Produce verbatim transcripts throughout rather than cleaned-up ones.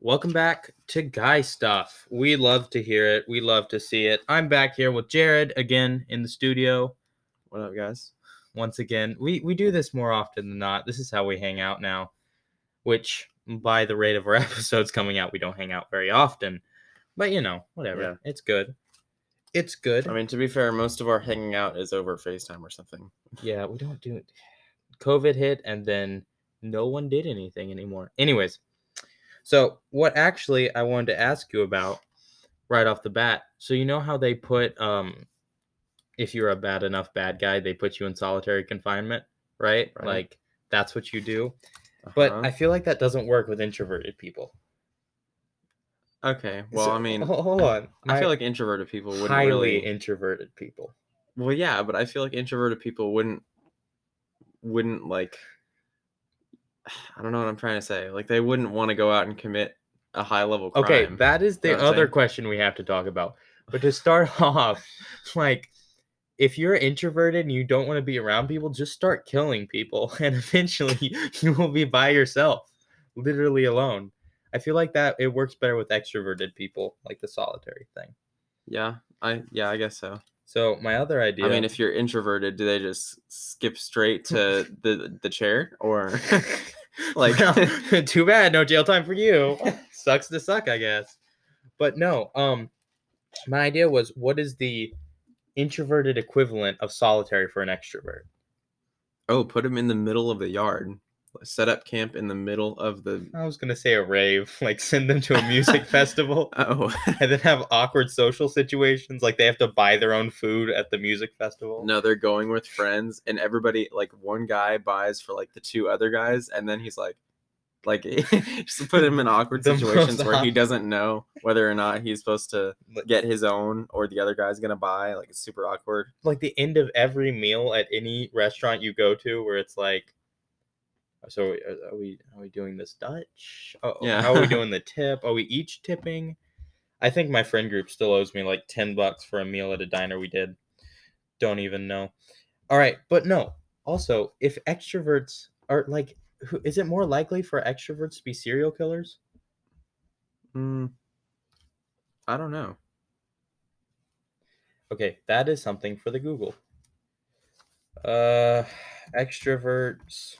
Welcome back to Guy Stuff. We love to hear it. We love to see it. I'm back here with Jared again in the studio. What up, guys? Once again, we, we do this more often than not. This is how we hang out now, which by the rate of our episodes coming out, we don't hang out very often. But, you know, whatever. Yeah. It's good. It's good. I mean, to be fair, most of our hanging out is over FaceTime or something. Yeah, we don't do it. COVID hit, and then no one did anything anymore. Anyways, so what actually I wanted to ask you about right off the bat. So you know how they put, um, if you're a bad enough bad guy, they put you in solitary confinement, right? Right. Like, that's what you do. But Uh-huh. I feel like that doesn't work with introverted people. Okay, well, So- I mean, ho- hold on. I feel My like introverted people wouldn't highly really. introverted people. Well, yeah, but I feel like introverted people wouldn't wouldn't like. I don't know what I'm trying to say. Like, they wouldn't want to go out and commit a high level crime. Okay, that is the You know what I'm other saying? question we have to talk about. But to start off, like, if you're introverted and you don't want to be around people, just start killing people, and eventually you will be by yourself, literally alone. I feel like that it works better with extroverted people, like the solitary thing. Yeah, I yeah, I guess so. So my other idea, I mean, if you're introverted, do they just skip straight to the the chair, or like? well, too bad, no jail time for you. Sucks to suck, I guess. But no, um, my idea was, what is the introverted equivalent of solitary for an extrovert? Oh, put him in the middle of the yard. Set up camp in the middle of the. I was gonna say a rave, like send them to a music festival, Oh. and then have awkward social situations, like they have to buy their own food at the music festival. No, they're going with friends, and everybody, like, one guy buys for like the two other guys, and then he's like, like just put him in awkward The situations most where he awkward- doesn't know whether or not he's supposed to Like- get his own or the other guy's gonna buy. Like, it's super awkward. like the end of every meal at any restaurant you go to, where it's like, so are, are we are we doing this Dutch? Oh, Yeah. How are we doing the tip? Are we each tipping? I think my friend group still owes me like ten bucks for a meal at a diner we did. Don't even know. All right, but no. Also, if extroverts are like, who, is it more likely for extroverts to be serial killers? Mm, I don't know. Okay, that is something for the Google. Uh, extroverts,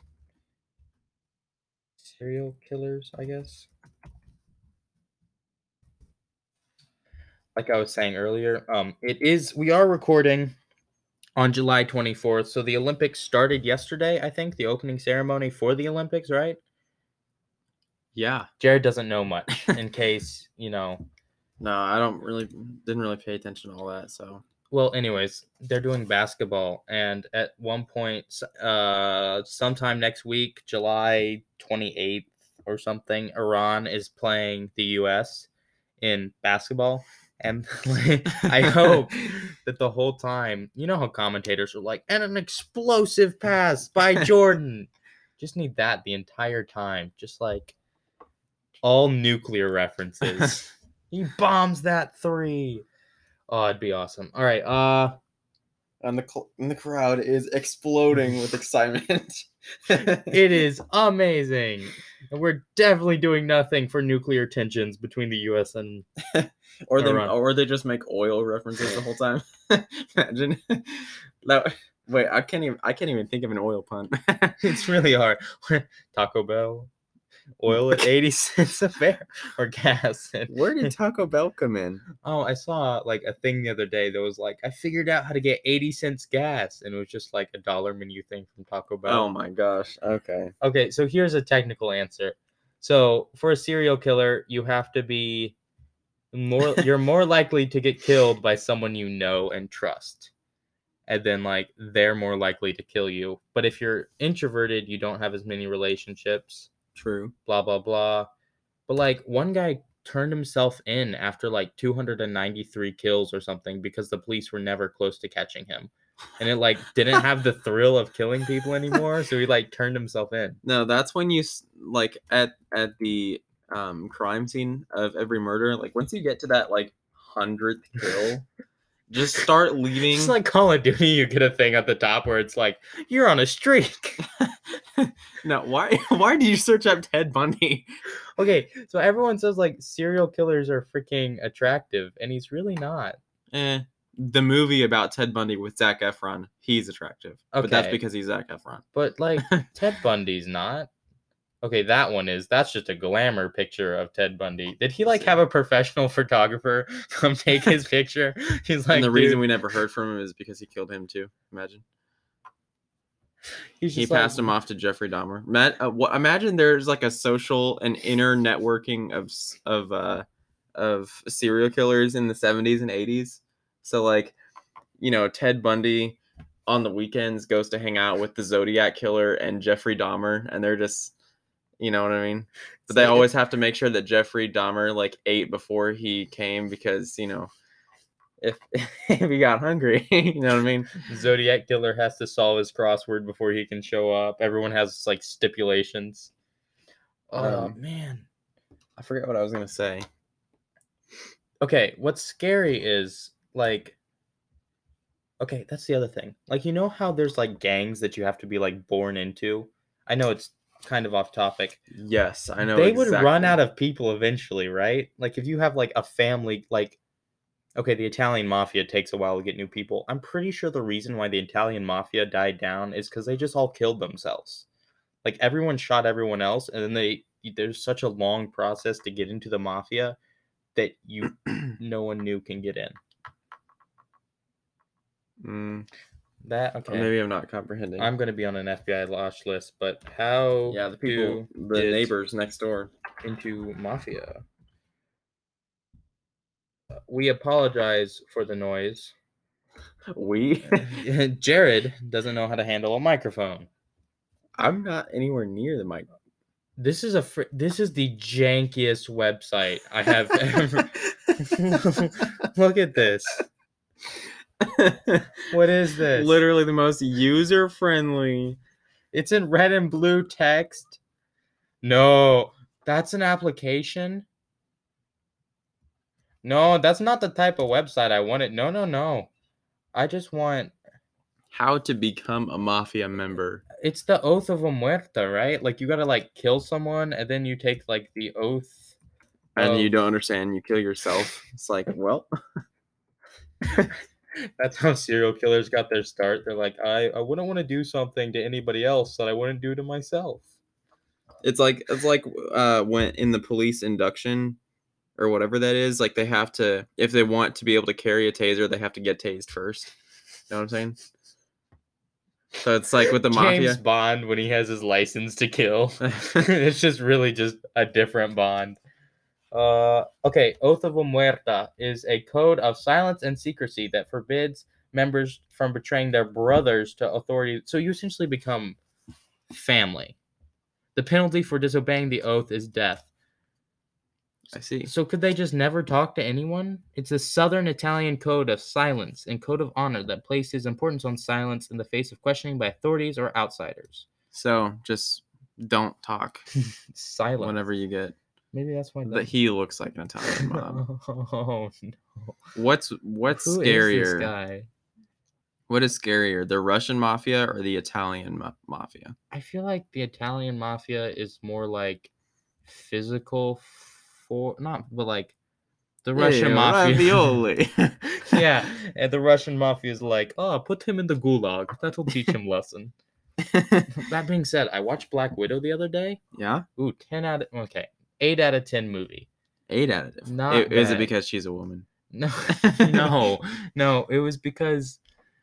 serial killers, I guess. Like I was saying earlier, um, it is. We are recording on July twenty-fourth, so the Olympics started yesterday. I think the opening ceremony for the Olympics, right? Yeah. Jared doesn't know much. In case you know. No, I don't really didn't really pay attention to all that. So Well, anyways, they're doing basketball, and at one point, s- uh, sometime next week, July twenty-eighth or something, Iran is playing the U S in basketball, and I hope that the whole time, you know how commentators are like, and an explosive pass by Jordan. Just need that the entire time, just like all nuclear references. He bombs that three. Oh, it'd be awesome. All right. Uh, and the cl- and the crowd is exploding with excitement. it is amazing. And we're definitely doing nothing for nuclear tensions between the U S and or they Iran. or they just make oil references the whole time. Imagine that. Wait, I can't even. I can't even think of an oil pun. it's really hard. Taco Bell, oil at eighty cents a barrel, or gas. And, Where did Taco Bell come in? oh, I saw like a thing the other day that was like, I figured out how to get eighty cents gas, and it was just like a dollar menu thing from Taco Bell. Oh my gosh. Okay. Okay, so here's a technical answer. So for a serial killer, you have to be more you're more likely to get killed by someone you know and trust. And then like they're more likely to kill you. But if you're introverted, you don't have as many relationships, True. blah blah blah. But like one guy turned himself in after like two hundred ninety-three kills or something because the police were never close to catching him. And it like didn't have the thrill of killing people anymore, so he like turned himself in. No, that's when you s- like at at the um crime scene of every murder. Like, once you get to that like hundredth kill, just start leaving. It's like Call of Duty, you get a thing at the top where it's like, you're on a streak. No, why why do you search up Ted Bundy? Okay, so everyone says like serial killers are freaking attractive, and he's really not. Eh, the movie about Ted Bundy with Zac Efron, he's attractive. But that's Okay. because he's Zac Efron. But like Ted Bundy's not. Okay, that one is. That's just a glamour picture of Ted Bundy. Did he like See. have a professional photographer come take his picture? He's like, And the reason "Dude," we never heard from him is because he killed him too. Imagine. he's He just passed like, him off to Jeffrey Dahmer. Matt, uh, wha- imagine there's like a social and inner networking of s- of uh, of serial killers in the seventies and eighties. So like, you know, Ted Bundy on the weekends goes to hang out with the Zodiac killer and Jeffrey Dahmer, and they're just, you know what I mean. But they So- always have to make sure that Jeffrey Dahmer like ate before he came because you know. If, if he got hungry, you know what I mean? Zodiac killer has to solve his crossword before he can show up. Everyone has like stipulations. Oh Um, man. I forget what I was gonna say. Okay, what's scary is like okay, that's the other thing. Like you know how there's like gangs that you have to be like born into? I know it's kind of off topic. Yes, I know. They would run exactly. out of people eventually, right? Like if you have like a family like okay, the Italian mafia takes a while to get new people. I'm pretty sure the reason why the Italian mafia died down is cuz they just all killed themselves. Like everyone shot everyone else and then they there's such a long process to get into the mafia that you no one new can get in. Mm, That or okay. maybe I'm not comprehending. I'm going to be on an F B I watch list, but how yeah, the people, do the get neighbors next door. into mafia? We apologize for the noise. We? Jared doesn't know how to handle a microphone. I'm not anywhere near the mic. This is a fr- this is the jankiest website I have ever. Look at this. What is this? Literally the most user friendly. It's in red and blue text. No, that's an application. No, that's not the type of website I wanted. No, no, no. I just want. How to become a mafia member. It's the oath of a muerta, right? Like you gotta like kill someone and then you take like the oath. And of- you don't understand, you kill yourself. It's like, well, That's how serial killers got their start. They're like, I, I wouldn't want to do something to anybody else that I wouldn't do to myself. it's like it's like uh when in the police induction or whatever that is, like they have to, if they want to be able to carry a taser, they have to get tased first. You know what I'm saying? So it's like with the James mafia. Bond when he has his license to kill. It's just really just a different Bond. Uh, okay, Oath of a Muerta is a code of silence and secrecy that forbids members from betraying their brothers to authority. So you essentially become family. The penalty for disobeying the oath is death. I see. So could they just never talk to anyone? It's a Southern Italian code of silence and code of honor that places importance on silence in the face of questioning by authorities or outsiders. So just don't talk Silence. whenever you get. Maybe that's why. That he looks like an Italian mob. Oh no! What's what's Who scarier? is this guy? What is scarier, the Russian mafia or the Italian ma- mafia? I feel like the Italian mafia is more like physical for not, but like the Russian Hey, mafia. ravioli. Yeah, and the Russian mafia is like, oh, put him in the gulag. That'll teach him lesson. That being said, I watched Black Widow the other day. Yeah, Ooh, ten out of okay, eight out of ten movie. eight out of ten. Not It- Is it bad. because she's a woman? No, no, no. It was because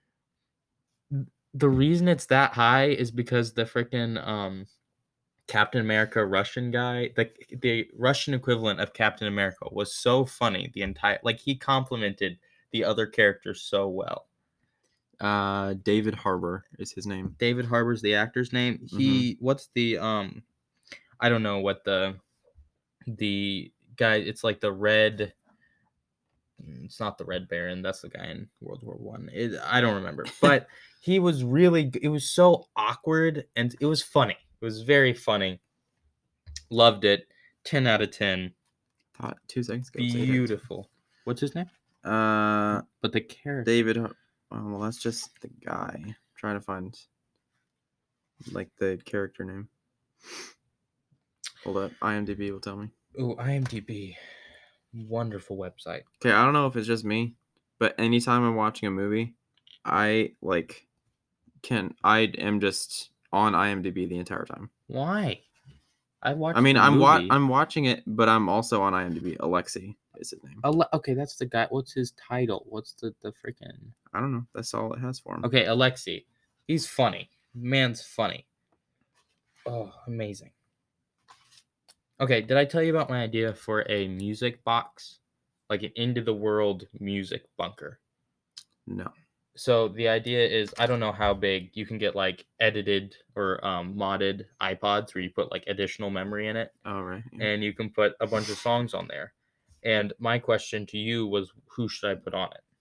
the reason it's that high is because the freaking um Captain America Russian guy, the the Russian equivalent of Captain America, was so funny. The entire like he complimented the other characters so well. Uh, David Harbour is his name. David Harbour's the actor's name. He what's the um I don't know what the the guy. It's like the red. It's not the Red Baron. That's the guy in World War One. It, I don't remember, but he was really. It was so awkward, and it was funny. It was very funny. Loved it. Ten out of ten. Thought two seconds ago. it was eight out of ten. Beautiful. What's his name? Uh, But the character. David. Har- Oh, well, that's just the guy. I'm trying to find. like the character name. Hold up, IMDb will tell me. Ooh, IMDb, wonderful website. Okay, I don't know if it's just me, but anytime I'm watching a movie, I like can I am just on IMDb the entire time. Why? I watched. I mean, the I'm wa- movie. I'm watching it, but I'm also on IMDb. Alexi is his name. Ale- okay, that's the guy. What's his title? What's the the freaking? I don't know. That's all it has for him. Okay, Alexi. He's funny. Man's funny. Oh, amazing. Okay, did I tell you about my idea for a music box? Like an into the world music bunker. No. So the idea is, I don't know how big you can get like edited or um, modded iPods where you put like additional memory in it. Oh, right. Yeah. And you can put a bunch of songs on there. And my question to you was, who should I put on it?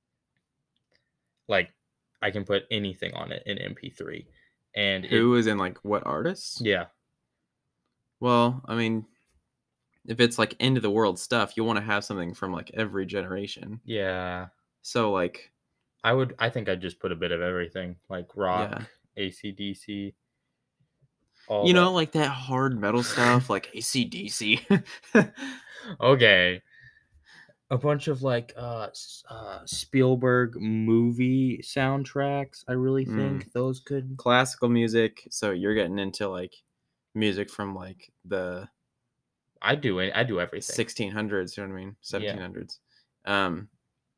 Like, I can put anything on it in M P three. And Who it, is in like what artists? yeah. Well, I mean, if it's like end of the world stuff, you want to have something from like every generation. Yeah. So like, I would, I think I'd just put a bit of everything, like rock, yeah. A C D C. All You that. know, like that hard metal stuff, like A C D C. Okay. A bunch of like uh, uh Spielberg movie soundtracks. I really think Mm. those could. Classical music. So you're getting into like music from like the I do it. I do everything. sixteen hundreds. You know what I mean? seventeen hundreds. Yeah. Um,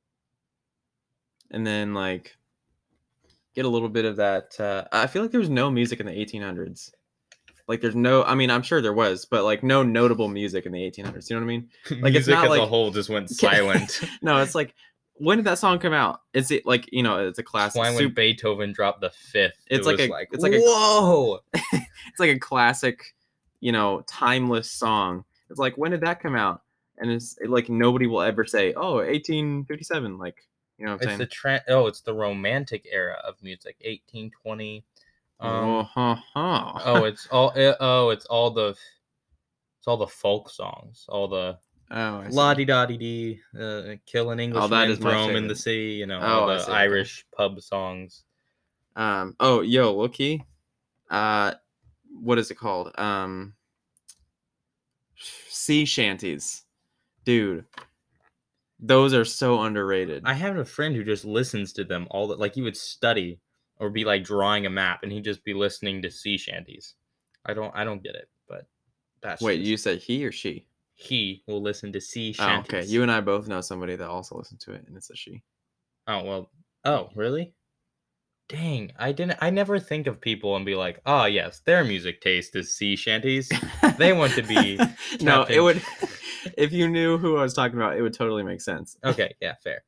and then like get a little bit of that. Uh, I feel like there was no music in the eighteen hundreds. Like there's no, I mean, I'm sure there was, but like no notable music in the eighteen hundreds. You know what I mean? Like Music it's not as like a whole just went silent. No, it's like, when did that song come out? Is it like, you know, it's a classic. Why when Sup- Beethoven dropped the fifth? It's it like was a, like it's like a, whoa. it's like a classic, you know, timeless song. It's like, when did that come out? And it's like nobody will ever say, oh, eighteen fifty-seven. Like, you know what I'm It's saying? the trend. Oh, it's the romantic era of music, eighteen twenty. Um, oh, huh, huh. oh, it's all. eh, Oh, it's all the. It's all the folk songs. All the Oh, I see. la di da di dee, uh, kill an Englishman, is my throw him in the favorite. sea. You know, Oh, all I the see, okay. Irish pub songs. Um. Oh, yo, Loki. Uh, what is it called? Um, sea shanties, dude. Those are so underrated. I have a friend who just listens to them all. The, like he would study or be like drawing a map, and he'd just be listening to sea shanties. I don't. I don't get it, but that's Wait, just, you said he or she? he will listen to sea Oh, shanties. okay. You and I both know somebody that also listens to it, and it's a she. Oh well. Oh really? Dang, I didn't. I never think of people and be like, oh yes, their music taste is sea shanties. They want to be. No, it Captain- would. If you knew who I was talking about, it would totally make sense. Okay, yeah, fair.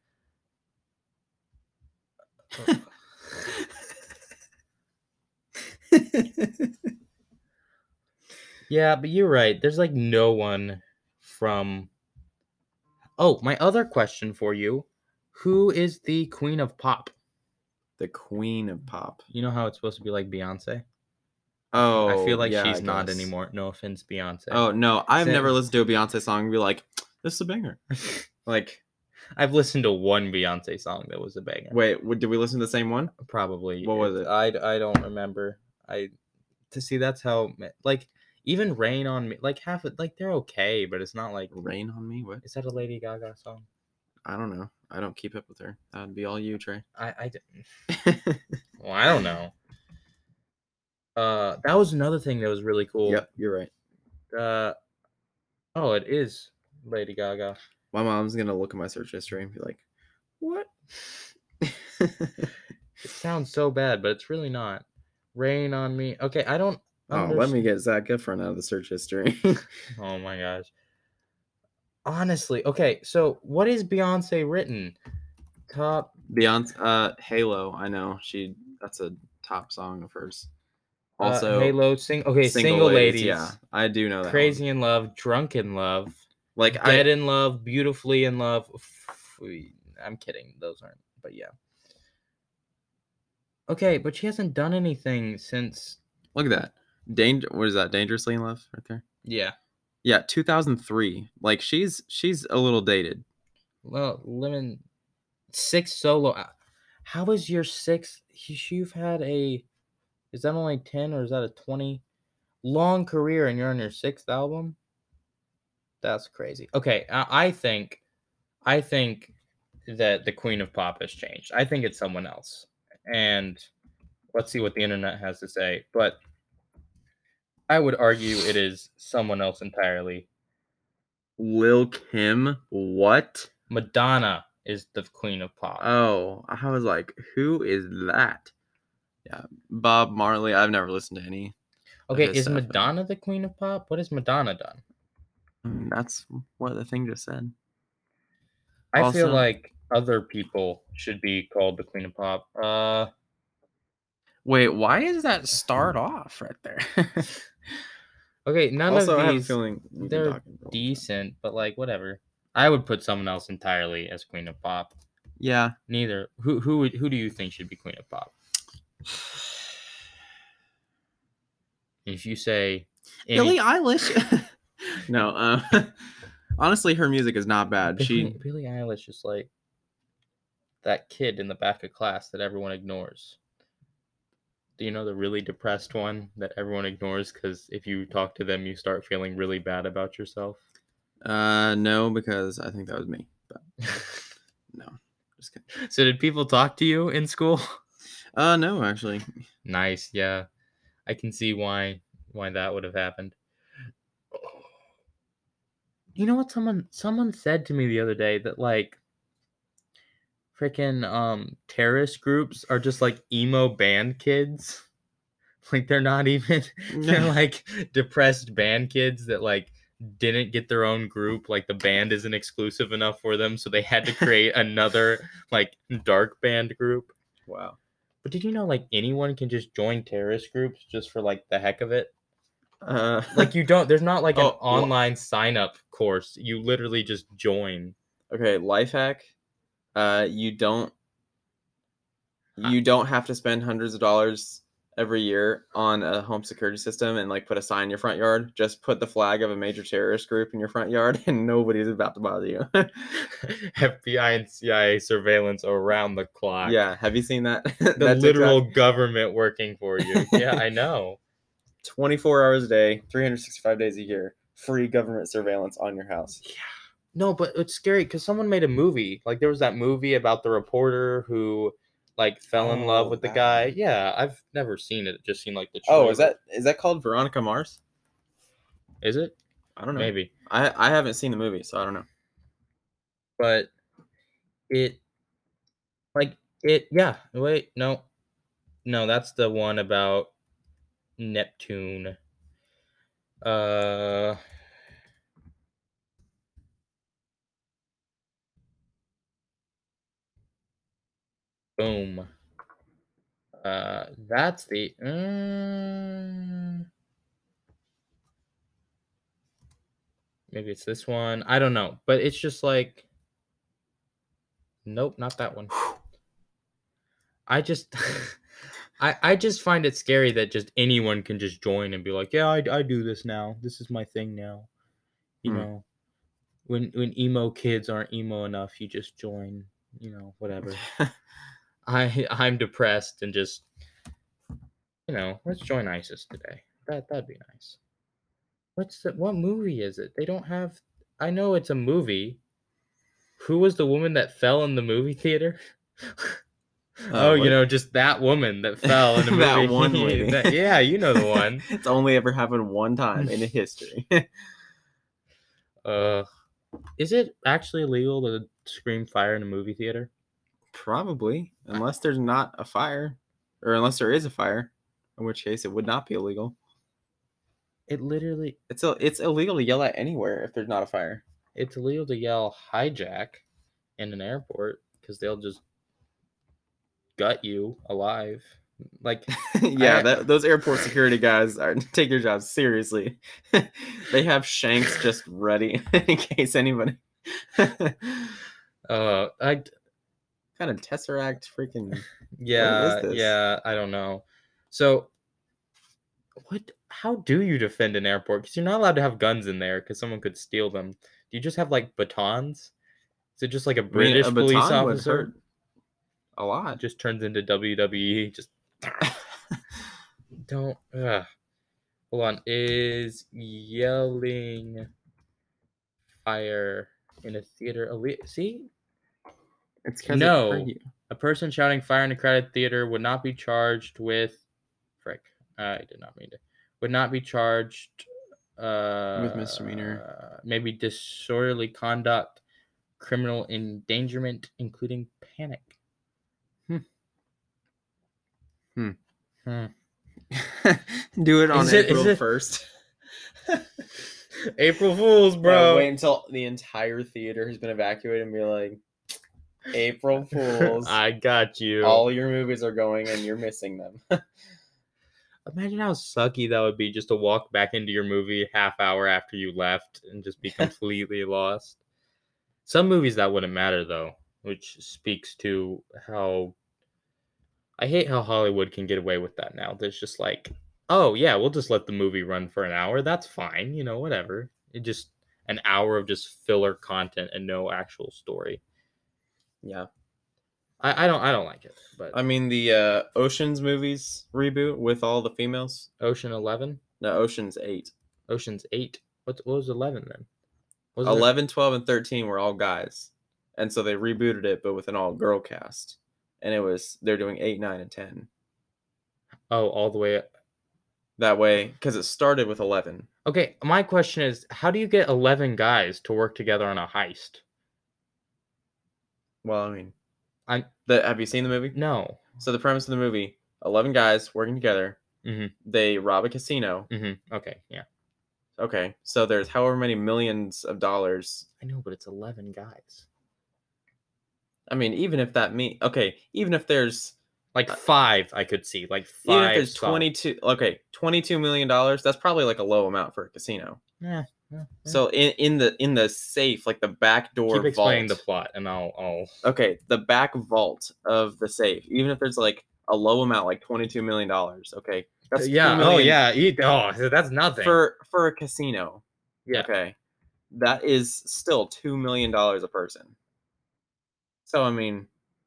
Yeah, but you're right. There's like no one from. Oh, my other question for you: who is the queen of pop? The queen of pop. You know how it's supposed to be like Beyonce? Oh, I feel like yeah, she's I not guess. anymore. No offense, Beyonce. Oh no, I've Sam- never listened to a Beyonce song and be like, "This is a banger." Like, I've listened to one Beyonce song that was a banger. wait, w- did we listen to the same one? Probably. What was it? I, I don't remember. I to see that's how like even Rain on Me, like half it, like they're okay, but it's not like. Rain on Me. What? Is that a Lady Gaga song? I don't know. I don't keep up with her. That'd be all you, Trey. I I didn't. Well, I don't know. Uh, that was another thing that was really cool. Yep, you're right. Uh, oh, it is Lady Gaga. My mom's gonna look at my search history and be like, "What?" It sounds so bad, but it's really not. Rain on Me. Okay, I don't. Oh, let me get Zac Efron out of the search history. Oh my gosh. Honestly, okay. So, what is Beyonce written? Top. Beyonce, uh, Halo. I know she. That's a top song of hers. Also, uh, Halo. Sing. Okay, single, ladies. Yeah, I do know that. Crazy one. in Love. Drunk in Love. Like Dead I. in Love. Beautifully in Love. F- I'm kidding. Those aren't. But yeah. Okay, but she hasn't done anything since. Look at that. Danger. What is that? Dangerously in Love, right there. Yeah. Yeah, two thousand three. Like she's she's a little dated. Well, Lemon. Six solo. How is your sixth? You've had a Is that only ten or is that a twenty? Long career and you're on your sixth album? That's crazy. Okay, I, I think I think that the Queen of Pop has changed. I think it's someone else. And let's see what the internet has to say. But I would argue it is someone else entirely. Lil Kim? What? Madonna is the Queen of Pop. Oh, I was like, who is that? Yeah, Bob Marley. I've never listened to any. Okay, his is stuff, but- Madonna the Queen of Pop? What has Madonna done? Mm, That's what the thing just said. I feel Also- like other people should be called the Queen of Pop. Uh, Wait, why does that start off right there? okay, none also, of I have a these feeling we've been they're talking for a long time. decent, but like whatever. I would put someone else entirely as Queen of Pop. Yeah. Neither. Who who would who do you think should be Queen of Pop? If you say any, Billie Eilish. no, uh, honestly, her music is not bad. Billie, She Billie Eilish is like that kid in the back of class that everyone ignores. Do you know the really depressed one that everyone ignores because if you talk to them, you start feeling really bad about yourself? uh no, because I think that was me. But no, just kidding. So did people talk to you in school? Uh no, actually. Nice, yeah. I can see why why that would have happened. You know what someone someone said to me the other day that like freaking um terrorist groups are just like emo band kids. Like they're not even they're like depressed band kids that like didn't get their own group. Like the band isn't exclusive enough for them, so they had to create another like dark band group. Wow. But did you know like anyone can just join terrorist groups just for like the heck of it? Uh, Like you don't there's not like an Oh, well- online sign up course. You literally just join. okay, life hack. Uh, you don't. You don't have to spend hundreds of dollars every year on a home security system and like put a sign in your front yard. Just put the flag of a major terrorist group in your front yard, and nobody's about to bother you. F B I and C I A surveillance around the clock. Yeah, have you seen that? The That literal TikTok? government working for you. Yeah, I know. twenty-four hours a day, three hundred sixty-five days a year, free government surveillance on your house. No, but it's scary because someone made a movie. Like there was that movie about the reporter who like fell in love Oh, with the that guy. one. Yeah, I've never seen it. Just seen like the Oh, is trailer. that is that called Veronica Mars? Is it? I don't know. Maybe. I I haven't seen the movie, so I don't know. But it like it yeah, wait, no. No, that's the one about Neptune. Uh boom. Uh that's the mm, maybe it's this one. I don't know, but it's just like nope, not that one. I just I I just find it scary that just anyone can just join and be like, "Yeah, I I do this now. This is my thing now." You Hmm. know, when when emo kids aren't emo enough, you just join, you know, whatever. I I'm depressed and just you know, let's join ISIS today. That that'd be nice. What's the what movie is it? They don't have I know it's a movie. Who was the woman that fell in the movie theater? Oh, Uh, you what? know, just that woman that fell in the movie. That one lady. That- yeah, you know the one. It's only ever happened one time in history. Uh, is it actually illegal to scream fire in a movie theater? Probably, unless there's not a fire, or unless there is a fire, in which case it would not be illegal. It literally, It's a, it's illegal to yell at anywhere if there's not a fire. it's illegal to yell hijack in an airport because they'll just gut you alive. Like, yeah, I- that, those airport security guys are take their jobs seriously. They have shanks just ready in case anybody. uh, I Kind of tesseract freaking. yeah, this? yeah, I don't know. So, what? How do you defend an airport? Because you're not allowed to have guns in there because someone could steal them. Do you just have like batons? Is it just like a I mean, British a police baton would officer? hurt a lot. Just turns into W W E. Just don't. Ugh. Hold on. Is yelling fire in a theater illegal? See, It's because it's for no. you. A person shouting fire in a crowded theater would not be charged with. Frick. I did not mean to. Would not be charged. With misdemeanor. Uh, maybe disorderly conduct, criminal endangerment, including panic. Hmm. Hmm. Hmm. Do it on Is it- is April it- first. April Fools, bro. Wait until the entire theater has been evacuated and be like, April Fools. I got you. All your movies are going and you're missing them. Imagine how sucky that would be just to walk back into your movie half hour after you left and just be completely lost. Some movies that wouldn't matter though, which speaks to how I hate how Hollywood can get away with that now. There's just like, oh yeah, we'll just let the movie run for an hour. That's fine, you know, whatever. It just an hour of just filler content and no actual story. Yeah. I, I don't I don't like it. But I mean, the uh, Oceans movies reboot with all the females. Ocean Eleven, No, Oceans eight. Ocean's Eight. What what was Eleven then? Wasn't it- eleven, twelve, and thirteen were all guys. And so they rebooted it, but with an all girl cast. And it was, they're doing eight, nine, and ten. Oh, all the way. That way, because it started with eleven. Okay, my question is, how do you get eleven guys to work together on a heist? Well, I mean, I the, have you seen the movie? no. So the premise of the movie, eleven guys working together. Mhm. They rob a casino. Mhm. Okay, yeah. Okay, so there's however many millions of dollars. I know, but it's eleven guys. I mean, even if that mean okay, even if there's Like five, I could see. Like five. even if there's solid. twenty-two, okay, twenty-two million dollars. That's probably like a low amount for a casino. Yeah. yeah, yeah. So in in the in the safe, like the back door Keep explaining vault. the plot, and I'll I'll. Okay, the back vault of the safe, even if there's like a low amount, like twenty-two million dollars. Okay, that's two yeah. Oh million yeah. Eat. Oh, that's nothing. for for a casino. yeah. Okay, that is still two million dollars a person. So I mean,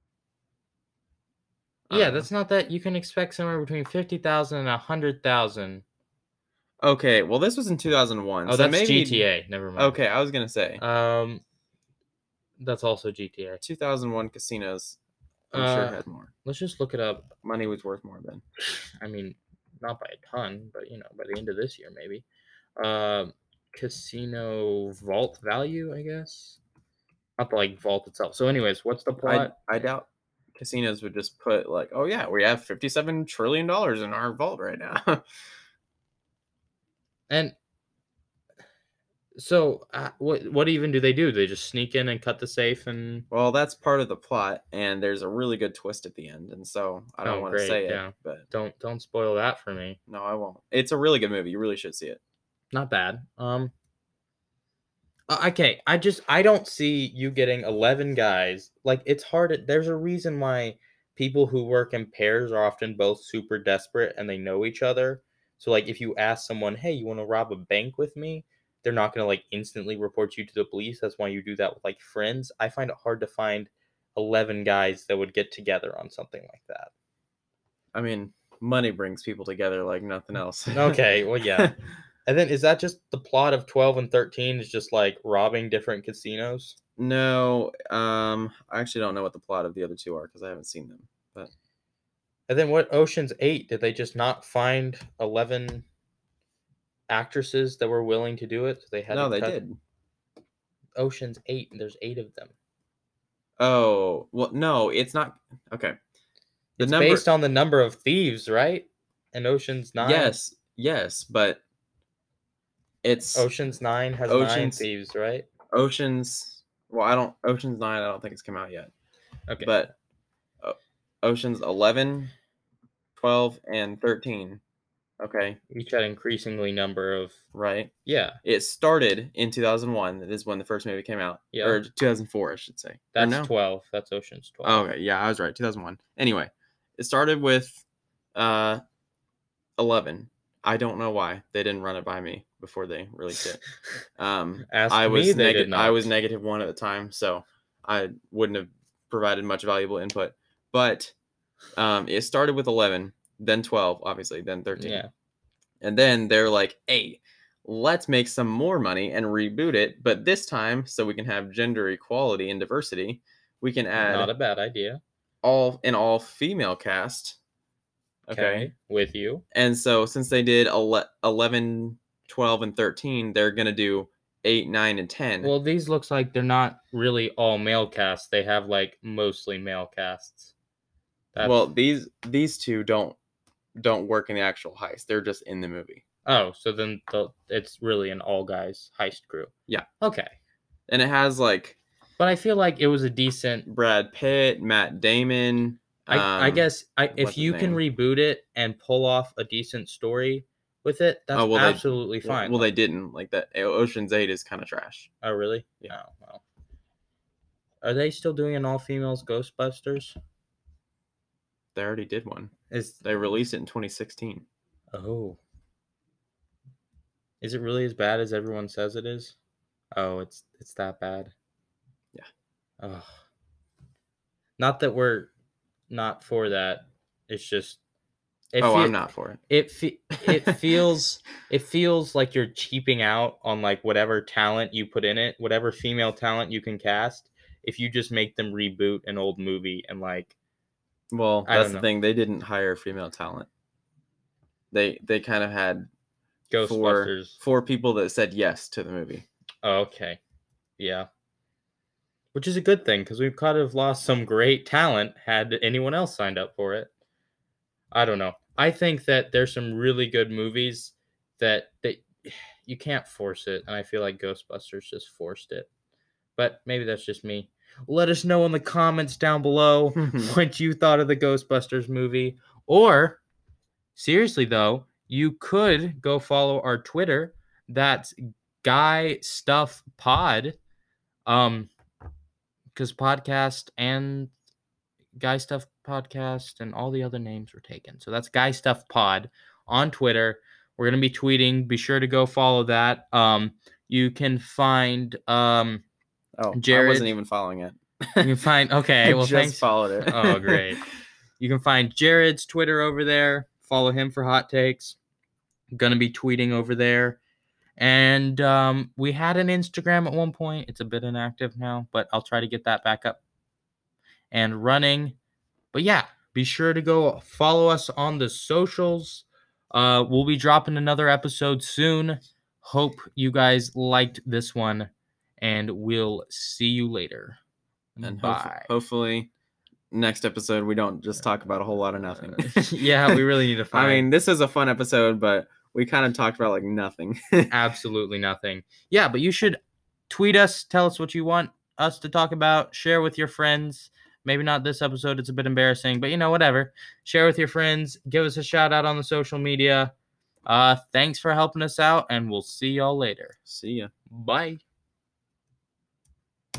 I Yeah, don't know. that's not that. You can expect somewhere between fifty thousand and a hundred thousand. Okay. Well, this was in two thousand one. Oh, so that's maybe, G T A. Never mind. Okay, I was gonna say Um, that's also G T A. two thousand one casinos. I'm Uh, sure had more. Let's just look it up. Money was worth more then. I mean, not by a ton, but you know, by the end of this year, maybe. Um, casino vault value, I guess. Not the like vault itself. So, anyways, what's the I plot? I doubt casinos would just put like, oh yeah, we have fifty-seven trillion dollars in our vault right now. And so, uh, what what even do they do? They just sneak in and cut the safe and Well, that's part of the plot, and there's a really good twist at the end, and so I don't Oh, want to great, say yeah. it, but don't don't spoil that for me. no, I won't. It's a really good movie. You really should see it. Not bad. Um. uh, Okay, I just I don't see you getting eleven guys. Like it's hard. to- There's a reason why people who work in pairs are often both super desperate and they know each other. So like if you ask someone, "Hey, you want to rob a bank with me?" They're not going to like instantly report you to the police. That's why you do that with like friends. I find it hard to find eleven guys that would get together on something like that. I mean, money brings people together like nothing else. Okay, well yeah. And then is that just the plot of twelve and thirteen is just like robbing different casinos? No, um, I actually don't know what the plot of the other two are because I haven't seen them. But And then what Ocean's eight? Did they just not find eleven actresses that were willing to do it? So they had no, to they cut did. Ocean's eight, and there's eight of them. Oh, well, no, it's not. Okay. The It's number, based on the number of thieves, right? And Ocean's nine. yes, yes, but it's Ocean's nine has nine Ocean's- thieves, right? Ocean's. Well, I don't. Ocean's nine. I don't think it's come out yet. Okay. But uh, Ocean's eleven, twelve, and thirteen. Okay, each had increasingly number of right. yeah. It started in two thousand one. That is when the first movie came out. Yeah. Or two thousand four, I should say. Or That's no? twelve. That's Ocean's twelve. Oh, okay. Yeah, I was right. two thousand one. Anyway, it started with uh, eleven. I don't know why they didn't run it by me before they released it. Um, Ask I me, was they did negative. I not. was negative one at the time, so I wouldn't have provided much valuable input. But um, it started with eleven. then twelve, obviously, then thirteen. Yeah. And then they're like, hey, let's make some more money and reboot it. But this time, so we can have gender equality and diversity, we can add Not a bad idea. all an all female cast. Okay. Okay. With you. And so since they did ele- eleven, twelve, and thirteen, they're going to do eight, nine, and ten. Well, these looks like they're not really all male casts. They have like mostly male casts. That's... Well, these these two don't don't work in the actual heist. They're just in the movie. Oh, so then the, it's really an all guys heist crew. Yeah. Okay. And it has like, but I feel like it was a decent Brad Pitt, Matt Damon. I, um, I guess I, if what's you his can name? reboot it and pull off a decent story with it, that's Oh, well, they- absolutely well, fine. Well, they didn't. Like that. Ocean's Eight is kind of trash. Oh, really? Yeah. Oh, well. Are they still doing an all females Ghostbusters? They already did one. Is They released it in twenty sixteen. oh, is it really as bad as everyone says it is? Oh, it's it's that bad. Yeah. Oh. Not that we're not for that. It's just. It Oh, fe- I'm not for it. It fe- it feels it feels like you're cheaping out on like whatever talent you put in it, whatever female talent you can cast. If you just make them reboot an old movie and like. Well, I that's don't the know. thing. They didn't hire female talent. They they kind of had four, Ghostbusters. four people that said yes to the movie. Oh, okay. Yeah. Which is a good thing because we could have lost some great talent had anyone else signed up for it. I don't know. I think that there's some really good movies that that you can't force it, and I feel like Ghostbusters just forced it. But maybe that's just me. Let us know in the comments down below what you thought of the Ghostbusters movie. Or, seriously though, you could go follow our Twitter. That's Guy Stuff Pod. Um, because podcast and Guy Stuff Podcast and all the other names were taken. So that's Guy Stuff Pod on Twitter. We're gonna be tweeting. Be sure to go follow that. Um, you can find um, Oh, Jared. I wasn't even following it. You can find okay. I Well, just thanks. followed it. Oh, great. You can find Jared's Twitter over there. Follow him for hot takes. I'm gonna be tweeting over there. And um, we had an Instagram at one point. It's a bit inactive now, but I'll try to get that back up and running. But yeah, be sure to go follow us on the socials. Uh, we'll be dropping another episode soon. Hope you guys liked this one, and we'll see you later. And Bye. hof- hopefully, next episode we don't just talk about a whole lot of nothing. Yeah, we really need to find. I mean, this is a fun episode, but we kind of talked about like nothing. Absolutely nothing. Yeah, but you should tweet us. Tell us what you want us to talk about. Share with your friends. Maybe not this episode. It's a bit embarrassing, but you know, whatever. Share with your friends. Give us a shout out on the social media. Uh, thanks for helping us out, and we'll see y'all later. See ya. Bye.